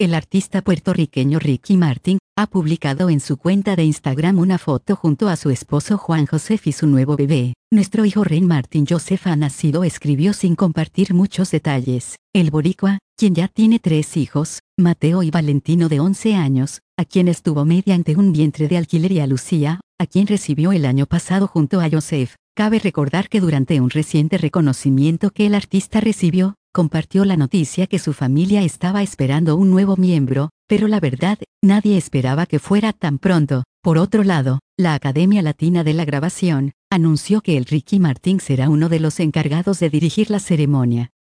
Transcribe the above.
El artista puertorriqueño Ricky Martin ha publicado en su cuenta de Instagram una foto junto a su esposo Juan Joseph y su nuevo bebé. Nuestro hijo Ren Martin Joseph ha nacido, escribió sin compartir muchos detalles. El boricua, quien ya tiene 3 hijos, Mateo y Valentino de 11 años, a quienes tuvo mediante un vientre de alquiler, y a Lucía, a quien recibió el año pasado junto a Joseph. Cabe recordar que durante un reciente reconocimiento que el artista recibió, compartió la noticia que su familia estaba esperando un nuevo miembro, pero la verdad, nadie esperaba que fuera tan pronto. Por otro lado, la Academia Latina de la Grabación anunció que el Ricky Martin será uno de los encargados de dirigir la ceremonia.